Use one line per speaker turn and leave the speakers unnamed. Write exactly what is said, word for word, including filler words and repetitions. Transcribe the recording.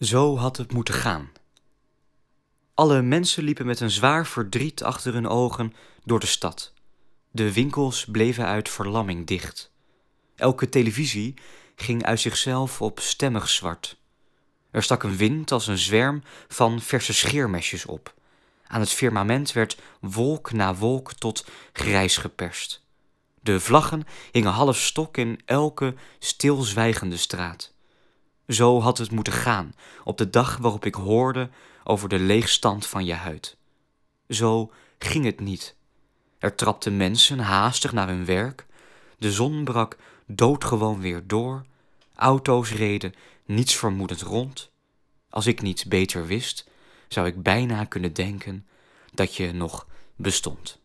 Zo had het moeten gaan. Alle mensen liepen met een zwaar verdriet achter hun ogen door de stad. De winkels bleven uit verlamming dicht. Elke televisie ging uit zichzelf op stemmig zwart. Er stak een wind als een zwerm van verse scheermesjes op. Aan het firmament werd wolk na wolk tot grijs geperst. De vlaggen hingen half stok in elke stilzwijgende straat. Zo had het moeten gaan op de dag waarop ik hoorde over de leegstand van je huid. Zo ging het niet. Er trapten mensen haastig naar hun werk. De zon brak doodgewoon weer door. Auto's reden niets vermoedend rond. Als ik niet beter wist, zou ik bijna kunnen denken dat je nog bestond.